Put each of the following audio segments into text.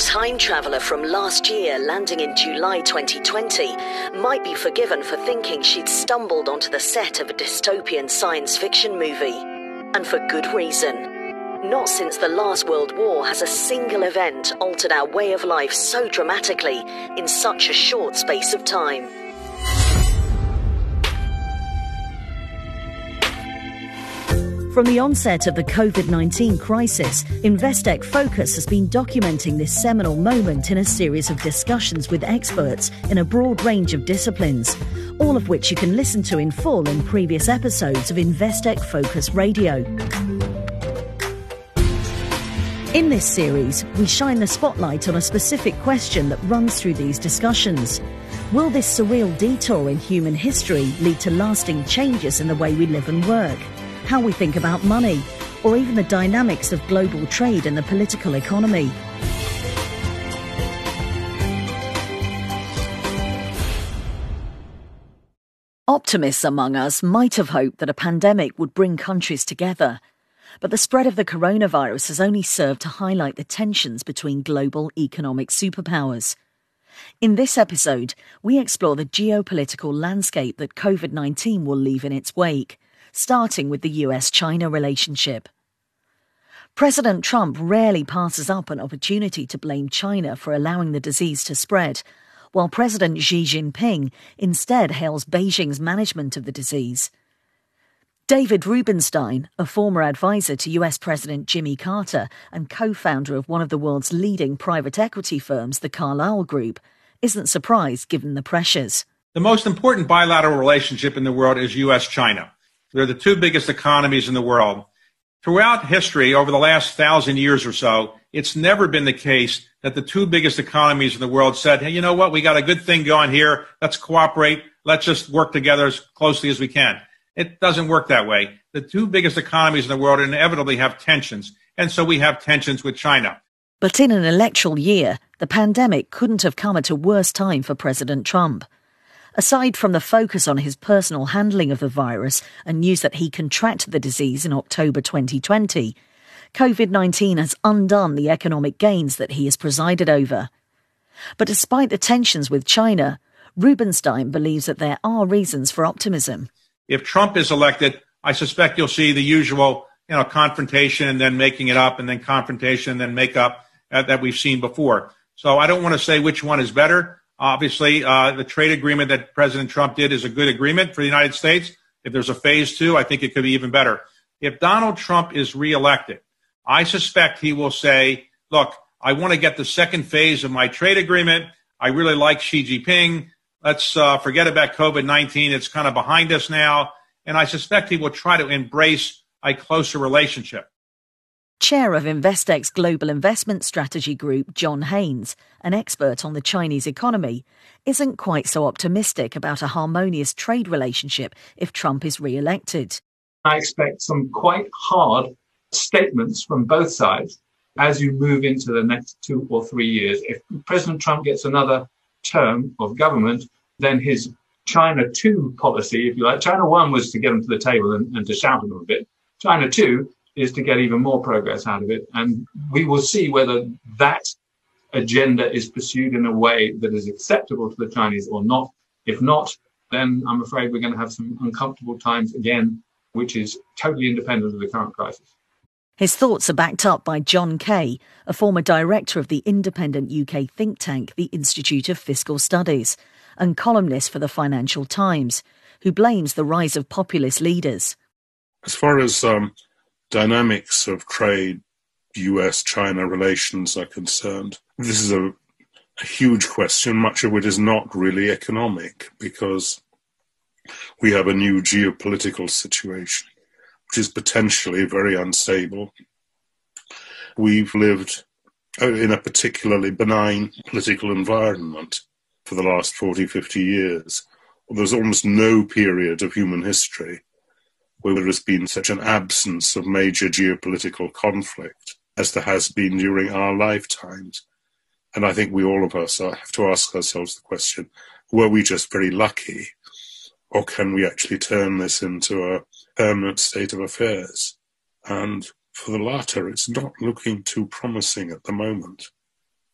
time traveller from last year landing in July 2020 might be forgiven for thinking she'd stumbled onto the set of a dystopian science fiction movie. And for good reason. Not since the last World War has a single event altered our way of life so dramatically in such a short space of time. From the onset of the COVID-19 crisis, Investec Focus has been documenting this seminal moment in a series of discussions with experts in a broad range of disciplines, all of which you can listen to in full in previous episodes of Investec Focus Radio. In this series, we shine the spotlight on a specific question that runs through these discussions. Will this surreal detour in human history lead to lasting changes in the way we live and work, how we think about money, or even the dynamics of global trade and the political economy? Optimists among us might have hoped that a pandemic would bring countries together. But the spread of the coronavirus has only served to highlight the tensions between global economic superpowers. In this episode, we explore the geopolitical landscape that COVID-19 will leave in its wake, starting with the US-China relationship. President Trump rarely passes up an opportunity to blame China for allowing the disease to spread, while President Xi Jinping instead hails Beijing's management of the disease. David Rubenstein, a former advisor to US President Jimmy Carter and co-founder of one of the world's leading private equity firms, the Carlyle Group, isn't surprised given the pressures. The most important bilateral relationship in the world is US-China. They're the two biggest economies in the world. Throughout history, over the last 1,000 years or so, it's never been the case that the two biggest economies in the world said, hey, you know what, we got a good thing going here, let's cooperate, let's just work together as closely as we can. It doesn't work that way. The two biggest economies in the world inevitably have tensions, and so we have tensions with China. But in an electoral year, the pandemic couldn't have come at a worse time for President Trump. Aside from the focus on his personal handling of the virus and news that he contracted the disease in October 2020, COVID-19 has undone the economic gains that he has presided over. But despite the tensions with China, Rubenstein believes that there are reasons for optimism. If Trump is elected, I suspect you'll see the usual, confrontation and then making it up and then confrontation and then make up that we've seen before. So I don't want to say which one is better. Obviously, the trade agreement that President Trump did is a good agreement for the United States. If there's a phase two, I think it could be even better. If Donald Trump is reelected, I suspect he will say, look, I want to get the second phase of my trade agreement. I really like Xi Jinping. Let's forget about COVID-19. It's kind of behind us now. And I suspect he will try to embrace a closer relationship. Chair of Investec's Global Investment Strategy Group, John Haynes, an expert on the Chinese economy, isn't quite so optimistic about a harmonious trade relationship if Trump is re-elected. I expect some quite hard statements from both sides as you move into the next 2 or 3 years. If President Trump gets another term of government, then his China 2 policy, if you like, China 1 was to get them to the table and to shout at them a bit. China 2 is to get even more progress out of it. And we will see whether that agenda is pursued in a way that is acceptable to the Chinese or not. If not, then I'm afraid we're going to have some uncomfortable times again, which is totally independent of the current crisis. His thoughts are backed up by John Kay, a former director of the independent UK think tank, the Institute of Fiscal Studies, and columnist for the Financial Times, who blames the rise of populist leaders. As far as dynamics of trade, US-China relations are concerned, this is a huge question. Much of it is not really economic because we have a new geopolitical situation, which is potentially very unstable. We've lived in a particularly benign political environment for the last 40, 50 years. There's almost no period of human history where there has been such an absence of major geopolitical conflict as there has been during our lifetimes. And I think all of us have to ask ourselves the question, were we just very lucky, or can we actually turn this into a permanent state of affairs? And for the latter, it's not looking too promising at the moment.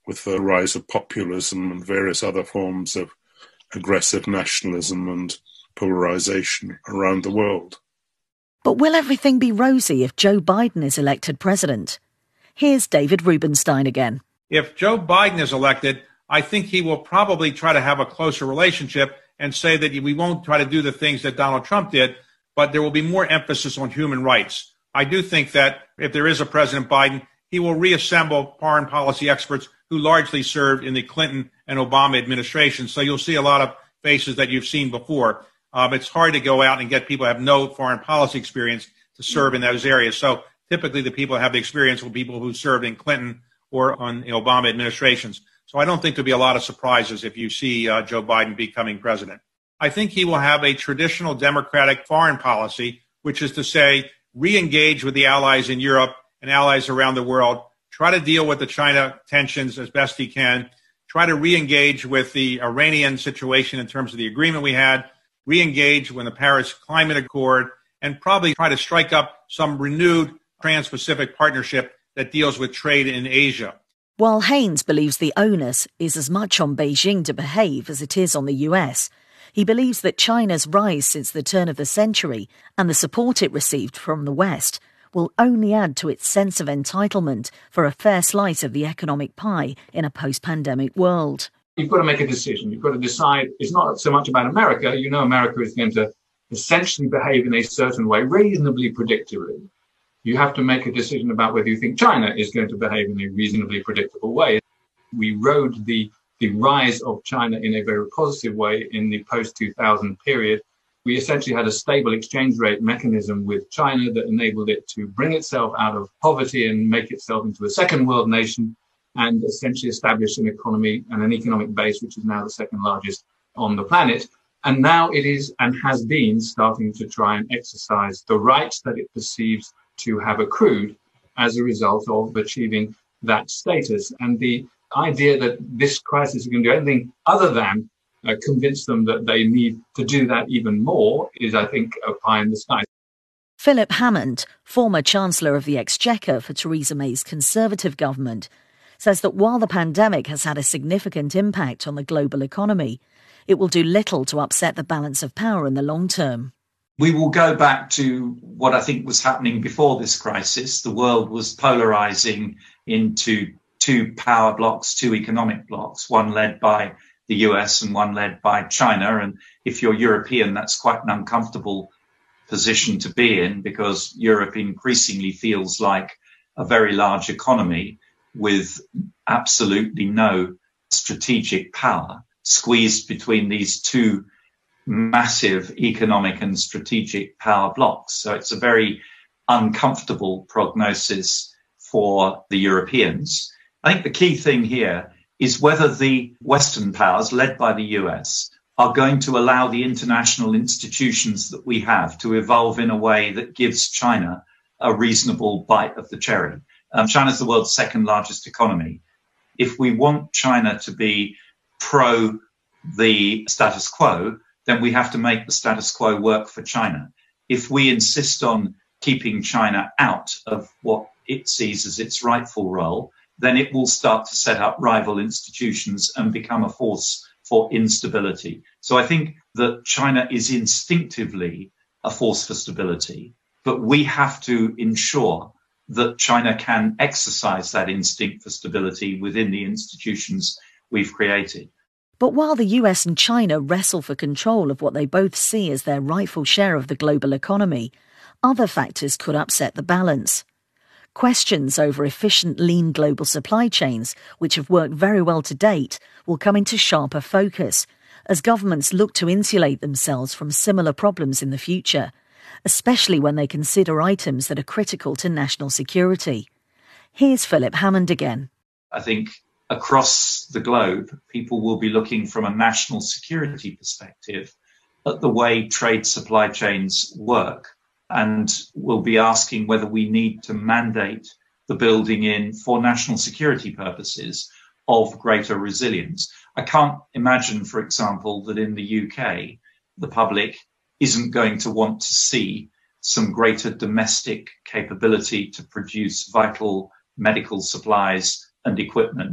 with the rise of populism and various other forms of aggressive nationalism and polarization around the world. But will everything be rosy if Joe Biden is elected president? Here's David Rubenstein again. If Joe Biden is elected, I think he will probably try to have a closer relationship and say that we won't try to do the things that Donald Trump did, but there will be more emphasis on human rights. I do think that if there is a President Biden, he will reassemble foreign policy experts who largely served in the Clinton and Obama administration. So you'll see a lot of faces that you've seen before. It's hard to go out and get people who have no foreign policy experience to serve in those areas. So typically the people who have the experience will be people who served in Clinton or on the Obama administrations. So I don't think there'll be a lot of surprises if you see Joe Biden becoming president. I think he will have a traditional democratic foreign policy, which is to say, re-engage with the allies in Europe and allies around the world, try to deal with the China tensions as best he can, try to re-engage with the Iranian situation in terms of the agreement we had, re-engage with the Paris Climate Accord, and probably try to strike up some renewed Trans-Pacific partnership that deals with trade in Asia. While Haynes believes the onus is as much on Beijing to behave as it is on the US, he believes that China's rise since the turn of the century and the support it received from the West will only add to its sense of entitlement for a fair slice of the economic pie in a post-pandemic world. You've got to make a decision. You've got to decide. It's not so much about America. You know, America is going to essentially behave in a certain way, reasonably predictably. You have to make a decision about whether you think China is going to behave in a reasonably predictable way. We rode the rise of China in a very positive way in the post-2000 period. We essentially had a stable exchange rate mechanism with China that enabled it to bring itself out of poverty and make itself into a second world nation and essentially establish an economy and an economic base, which is now the second largest on the planet. And now it is and has been starting to try and exercise the rights that it perceives to have accrued as a result of achieving that status. And the idea that this crisis is going to do anything other than convince them that they need to do that even more is, I think, a pie in the sky. Philip Hammond, former Chancellor of the Exchequer for Theresa May's Conservative government, says that while the pandemic has had a significant impact on the global economy, it will do little to upset the balance of power in the long term. We will go back to what I think was happening before this crisis. The world was polarizing into two power blocks, two economic blocks, one led by the US and one led by China. And if you're European, that's quite an uncomfortable position to be in because Europe increasingly feels like a very large economy with absolutely no strategic power, squeezed between these two massive economic and strategic power blocks. So it's a very uncomfortable prognosis for the Europeans. I think the key thing here is whether the Western powers, led by the US, are going to allow the international institutions that we have to evolve in a way that gives China a reasonable bite of the cherry. China's the world's second largest economy. If we want China to be pro the status quo, then we have to make the status quo work for China. If we insist on keeping China out of what it sees as its rightful role, then it will start to set up rival institutions and become a force for instability. So I think that China is instinctively a force for stability, but we have to ensure that China can exercise that instinct for stability within the institutions we've created. But while the US and China wrestle for control of what they both see as their rightful share of the global economy, other factors could upset the balance. Questions over efficient, lean global supply chains, which have worked very well to date, will come into sharper focus as governments look to insulate themselves from similar problems in the future, especially when they consider items that are critical to national security. Here's Philip Hammond again. I think across the globe, people will be looking from a national security perspective at the way trade supply chains work, and will be asking whether we need to mandate the building in for national security purposes of greater resilience. I can't imagine, for example, that in the UK, the public isn't going to want to see some greater domestic capability to produce vital medical supplies and equipment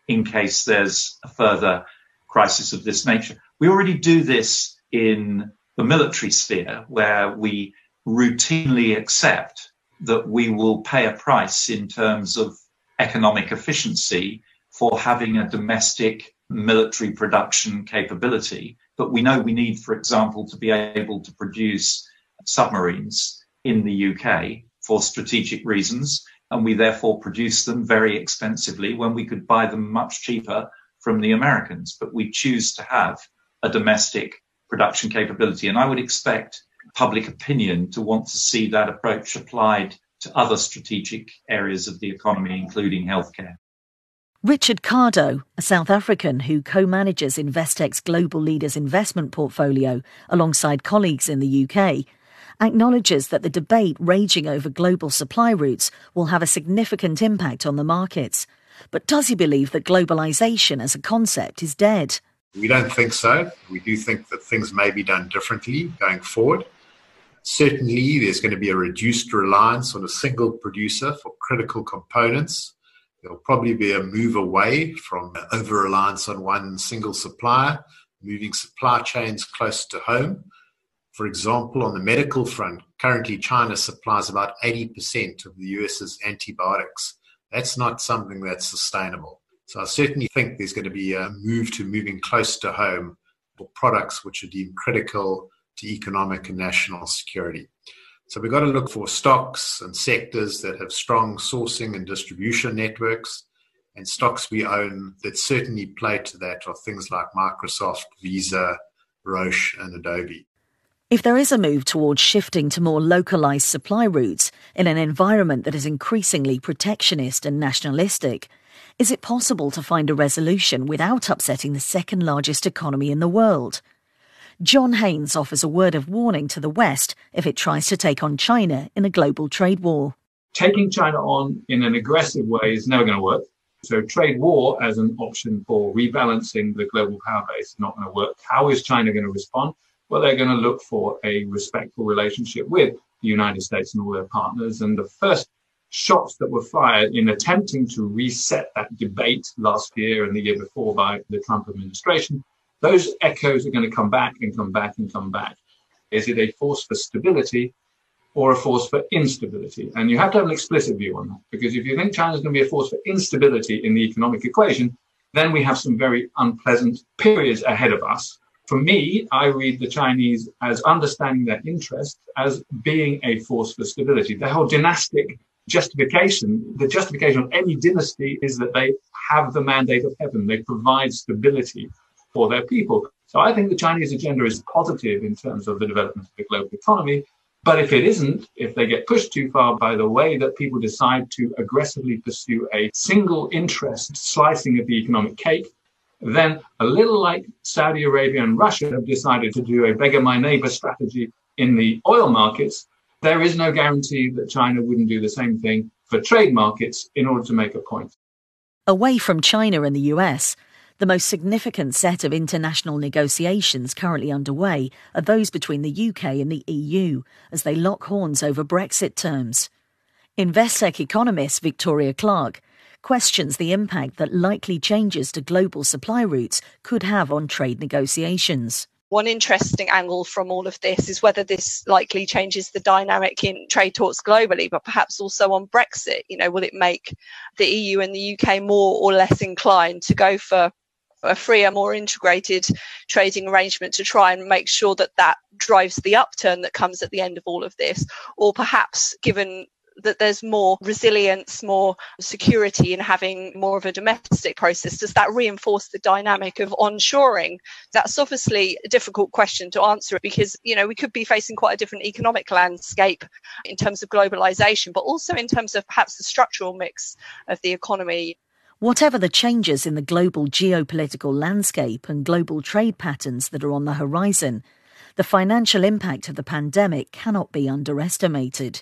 in case there's a further crisis of this nature. We already do this in the military sphere, where we routinely accept that we will pay a price in terms of economic efficiency for having a domestic military production capability. But we know we need, for example, to be able to produce submarines in the UK for strategic reasons, and we therefore produce them very expensively when we could buy them much cheaper from the Americans. But we choose to have a domestic production capability, and I would expect public opinion to want to see that approach applied to other strategic areas of the economy, including healthcare. Richard Cardo, a South African who co-manages Investec's Global Leaders investment portfolio alongside colleagues in the UK, acknowledges that the debate raging over global supply routes will have a significant impact on the markets. But does he believe that globalisation as a concept is dead? We don't think so. We do think that things may be done differently going forward. Certainly, there's going to be a reduced reliance on a single producer for critical components. There'll probably be a move away from over-reliance on one single supplier, moving supply chains close to home. For example, on the medical front, currently China supplies about 80% of the US's antibiotics. That's not something that's sustainable. So I certainly think there's going to be a move to moving close to home for products which are deemed critical to economic and national security. So we've got to look for stocks and sectors that have strong sourcing and distribution networks, and stocks we own that certainly play to that are things like Microsoft, Visa, Roche and Adobe. If there is a move towards shifting to more localised supply routes in an environment that is increasingly protectionist and nationalistic, is it possible to find a resolution without upsetting the second largest economy in the world? John Haynes offers a word of warning to the West if it tries to take on China in a global trade war. Taking China on in an aggressive way is never going to work. So trade war as an option for rebalancing the global power base is not going to work. How is China going to respond? Well, they're going to look for a respectful relationship with the United States and all their partners. And the first shots that were fired in attempting to reset that debate last year and the year before by the Trump administration, those echoes are going to come back and come back and come back. Is it a force for stability or a force for instability? And you have to have an explicit view on that, because if you think China is going to be a force for instability in the economic equation, then we have some very unpleasant periods ahead of us. For me, I read the Chinese as understanding their interests as being a force for stability. The whole dynastic justification, the justification of any dynasty is that they have the mandate of heaven. They provide stability for their people. So I think the Chinese agenda is positive in terms of the development of the global economy. But if it isn't, if they get pushed too far by the way that people decide to aggressively pursue a single interest slicing of the economic cake, then a little like Saudi Arabia and Russia have decided to do a beggar my neighbor strategy in the oil markets, there is no guarantee that China wouldn't do the same thing for trade markets in order to make a point. Away from China and the US, the most significant set of international negotiations currently underway are those between the UK and the EU as they lock horns over Brexit terms. Investec economist Victoria Clark questions the impact that likely changes to global supply routes could have on trade negotiations. One interesting angle from all of this is whether this likely changes the dynamic in trade talks globally, but perhaps also on Brexit. Will it make the EU and the UK more or less inclined to go for a freer, more integrated trading arrangement to try and make sure that that drives the upturn that comes at the end of all of this? Or perhaps, given that there's more resilience, more security in having more of a domestic process, does that reinforce the dynamic of onshoring? That's obviously a difficult question to answer because, we could be facing quite a different economic landscape in terms of globalization, but also in terms of perhaps the structural mix of the economy. Whatever the changes in the global geopolitical landscape and global trade patterns that are on the horizon, the financial impact of the pandemic cannot be underestimated.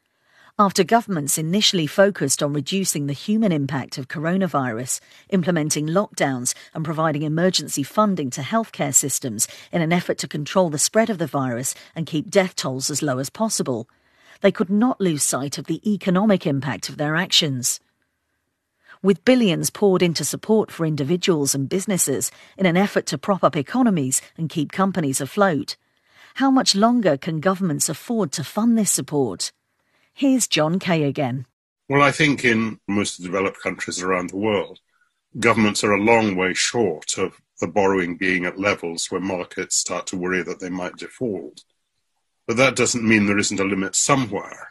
After governments initially focused on reducing the human impact of coronavirus, implementing lockdowns and providing emergency funding to healthcare systems in an effort to control the spread of the virus and keep death tolls as low as possible, they could not lose sight of the economic impact of their actions. With billions poured into support for individuals and businesses in an effort to prop up economies and keep companies afloat, how much longer can governments afford to fund this support? Here's John Kay again. Well, I think in most of the developed countries around the world, governments are a long way short of the borrowing being at levels where markets start to worry that they might default. But that doesn't mean there isn't a limit somewhere.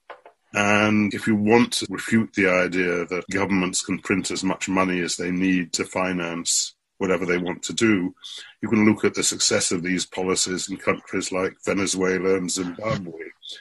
And if you want to refute the idea that governments can print as much money as they need to finance whatever they want to do, you can look at the success of these policies in countries like Venezuela and Zimbabwe.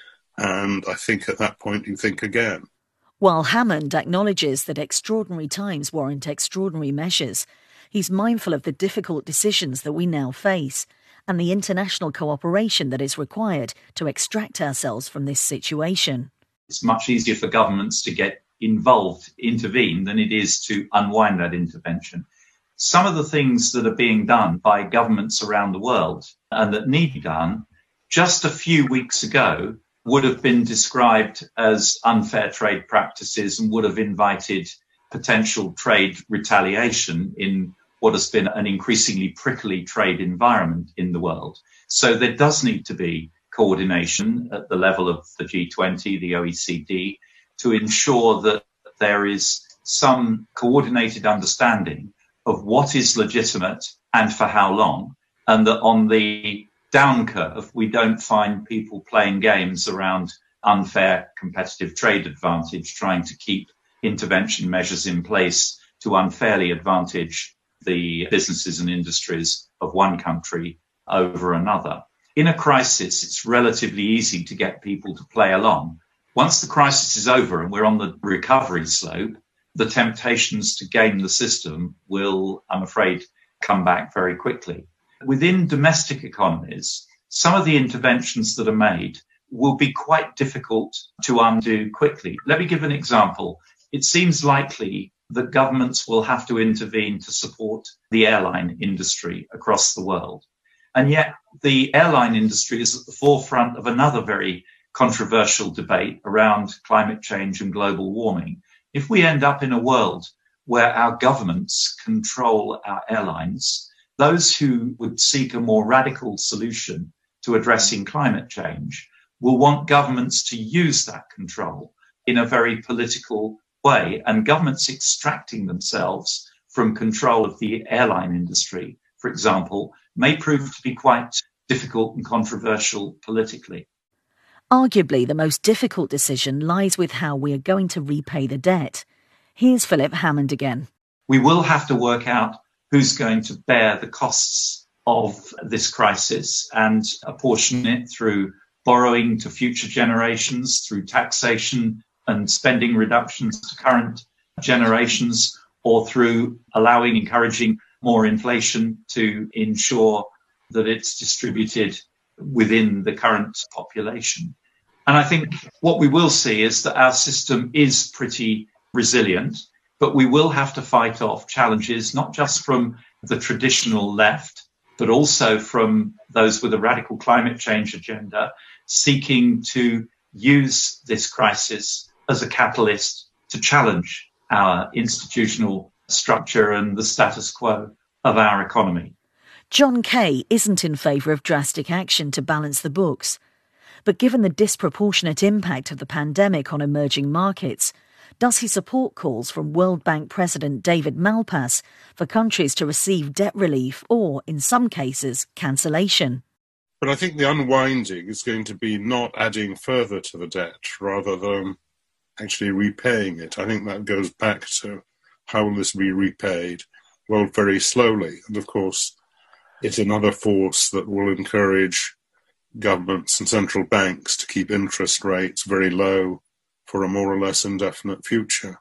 And I think at that point you think again. While Hammond acknowledges that extraordinary times warrant extraordinary measures, he's mindful of the difficult decisions that we now face and the international cooperation that is required to extract ourselves from this situation. It's much easier for governments to get involved, intervene, than it is to unwind that intervention. Some of the things that are being done by governments around the world and that need to be done just a few weeks ago would have been described as unfair trade practices and would have invited potential trade retaliation in what has been an increasingly prickly trade environment in the world. So there does need to be coordination at the level of the G20, the OECD, to ensure that there is some coordinated understanding of what is legitimate and for how long, and that on the down curve, we don't find people playing games around unfair competitive trade advantage, trying to keep intervention measures in place to unfairly advantage the businesses and industries of one country over another. In a crisis, it's relatively easy to get people to play along. Once the crisis is over and we're on the recovery slope, the temptations to game the system will, I'm afraid, come back very quickly. Within domestic economies, some of the interventions that are made will be quite difficult to undo quickly. Let me give an example. It seems likely that governments will have to intervene to support the airline industry across the world. And yet the airline industry is at the forefront of another very controversial debate around climate change and global warming. If we end up in a world where our governments control our airlines, those who would seek a more radical solution to addressing climate change will want governments to use that control in a very political way, and governments extracting themselves from control of the airline industry, for example, may prove to be quite difficult and controversial politically. Arguably, the most difficult decision lies with how we are going to repay the debt. Here's Philip Hammond again. We will have to work out who's going to bear the costs of this crisis and apportion it through borrowing to future generations, through taxation and spending reductions to current generations, or through encouraging more inflation to ensure that it's distributed within the current population. And I think what we will see is that our system is pretty resilient, but we will have to fight off challenges, not just from the traditional left, but also from those with a radical climate change agenda, seeking to use this crisis as a catalyst to challenge our institutional structure and the status quo of our economy. John Kay isn't in favour of drastic action to balance the books. But given the disproportionate impact of the pandemic on emerging markets, does he support calls from World Bank President David Malpass for countries to receive debt relief or, in some cases, cancellation? But I think the unwinding is going to be not adding further to the debt, rather than actually repaying it. I think that goes back to how will this be repaid? Well, very slowly. And of course, it's another force that will encourage governments and central banks to keep interest rates very low for a more or less indefinite future.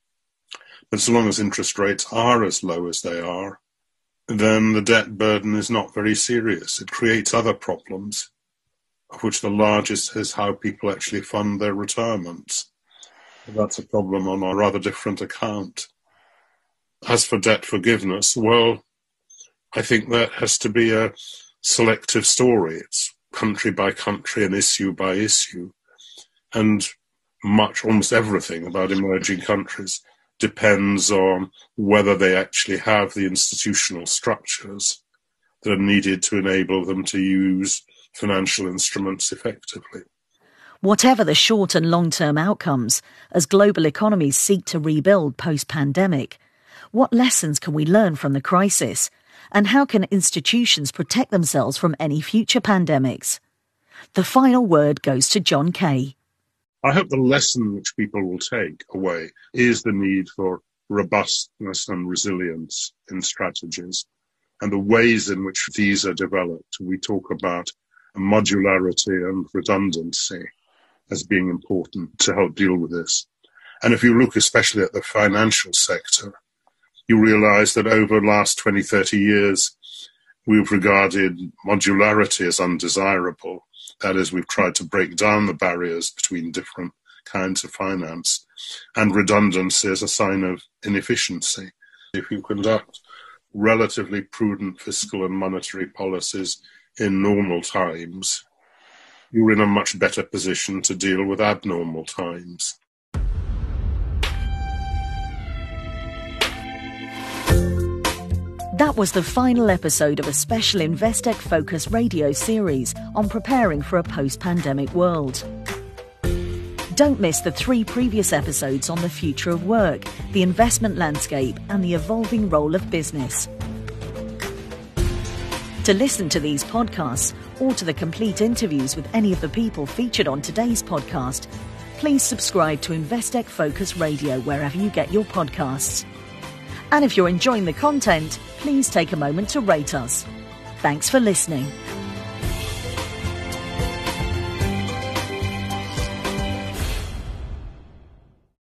But so long as interest rates are as low as they are, then the debt burden is not very serious. It creates other problems, of which the largest is how people actually fund their retirements. That's a problem on a rather different account. As for debt forgiveness, well, I think that has to be a selective story. It's country by country and issue by issue. And almost everything about emerging countries depends on whether they actually have the institutional structures that are needed to enable them to use financial instruments effectively. Whatever the short and long-term outcomes, as global economies seek to rebuild post-pandemic, what lessons can we learn from the crisis? And how can institutions protect themselves from any future pandemics? The final word goes to John Kay. I hope the lesson which people will take away is the need for robustness and resilience in strategies and the ways in which these are developed. We talk about modularity and redundancy as being important to help deal with this. And if you look especially at the financial sector, you realize that over the last 20, 30 years, we've regarded modularity as undesirable. That is, we've tried to break down the barriers between different kinds of finance, and redundancy as a sign of inefficiency. If you conduct relatively prudent fiscal and monetary policies in normal times, you're in a much better position to deal with abnormal times. That was the final episode of a special Investec Focus radio series on preparing for a post-pandemic world. Don't miss the 3 previous episodes on the future of work, the investment landscape, and the evolving role of business. To listen to these podcasts or to the complete interviews with any of the people featured on today's podcast, please subscribe to Investec Focus Radio wherever you get your podcasts. And if you're enjoying the content, please take a moment to rate us. Thanks for listening.